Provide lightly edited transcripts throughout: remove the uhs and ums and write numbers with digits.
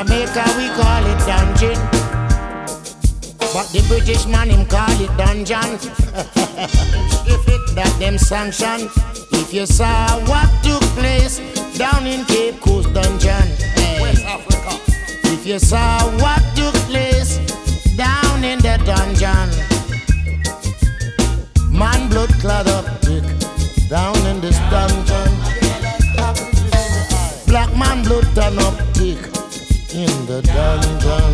Jamaica we call it dungeon, but the British man him call it dungeon. If it that them sanction. If you saw what took place down in Cape Coast dungeon, hey. West Africa. If you saw what took place down in the dungeon, man blood clot up thick down in this dungeon. Black man blood turn up thick in the dungeon.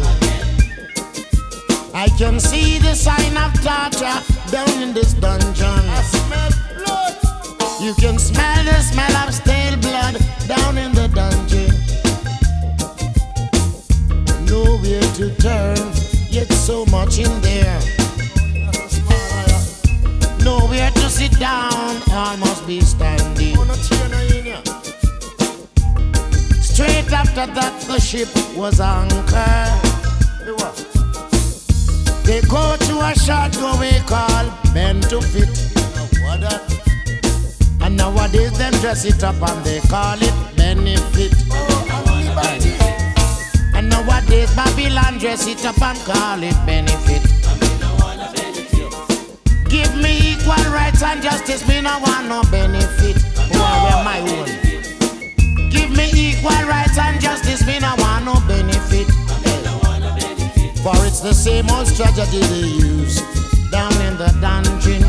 I can see the sign of torture down in this dungeon. I smell blood. You can smell the smell of stale blood down in the dungeon. Nowhere to turn, yet so much in there. Nowhere to sit down, all must be standing. Straight after that, the ship was anchored. They go to a short doorway called bend to fit. And nowadays them dress it up and they call it benefit. And nowadays Babylon dress it up and call it benefit. Give me equal rights and justice, me no want no benefit. Where my own? Give me equal rights and justice, me no want no benefit. For it's the same old strategy they use down in the dungeon.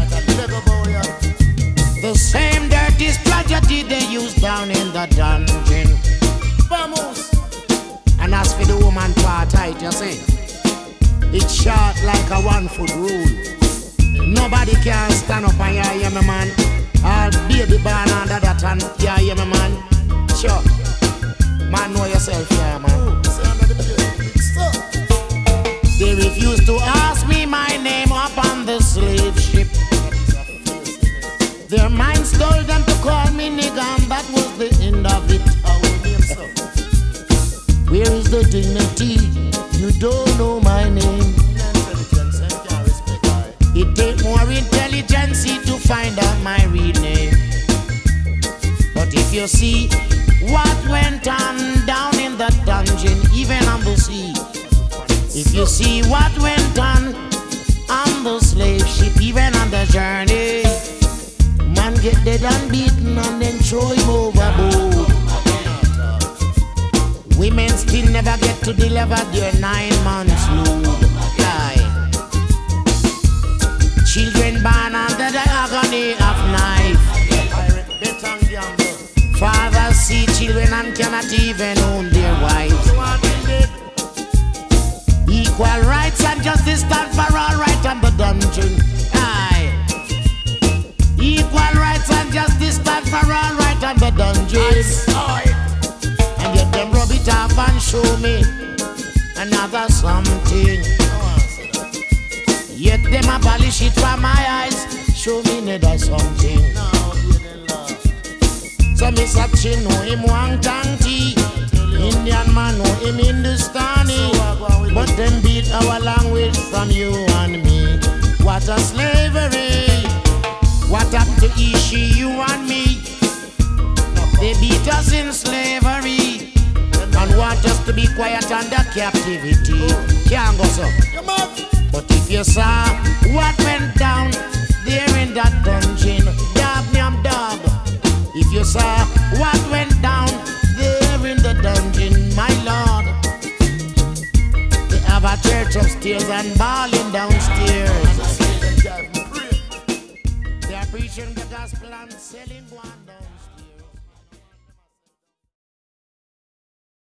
The same dirty strategy they use down in the dungeon. Vamos. And as for the woman part, you see, it's short like a 1 foot rule. Nobody can stand up and hear me, man. All baby born under that and hear me, man. Sure. Man, know yourself, yeah, man. They refuse to ask me my name up on the slave ship. Their minds told them to call me nigga, and that was the end of it. Where is the dignity? You don't know my name. It take more intelligence to find out my real name. But if you see what went on down in the dungeon, even on the sea, if you see what went on the slave ship, even on the journey, man get dead and beaten and then throw him overboard. Women still never get to deliver their 9 months load. Children born under the agony of knife. Fathers see children and cannot even own their wives. Equal rights and justice stand for all right on the dungeon. Aye. Equal rights and justice stand for all right on the dungeon. And yet them rub it off and show me another something. Yet them abolish it from my eyes, show me another something. So me Sachi know him Wang Tang Tea, Indian man know him Hindustani, but them beat our language from you and me. What a slavery! What happened to Ishi, you and me? They beat us in slavery and want us to be quiet under captivity. Can't go so. But if you saw what went down there in that dungeon, dog me I'm dog. If you saw what went down there in the dungeon, my Lord, they have a church upstairs and balling downstairs. They are preaching the gospel and selling one down.